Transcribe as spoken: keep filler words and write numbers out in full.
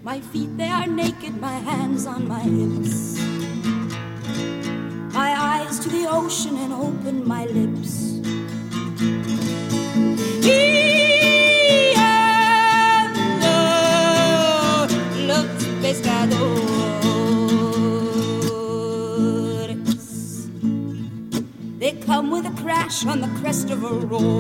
My feet, they are naked, my hands on my hips. My eyes to the ocean and open my lips. Los pescadores, they come with a crash on the crest of a roar.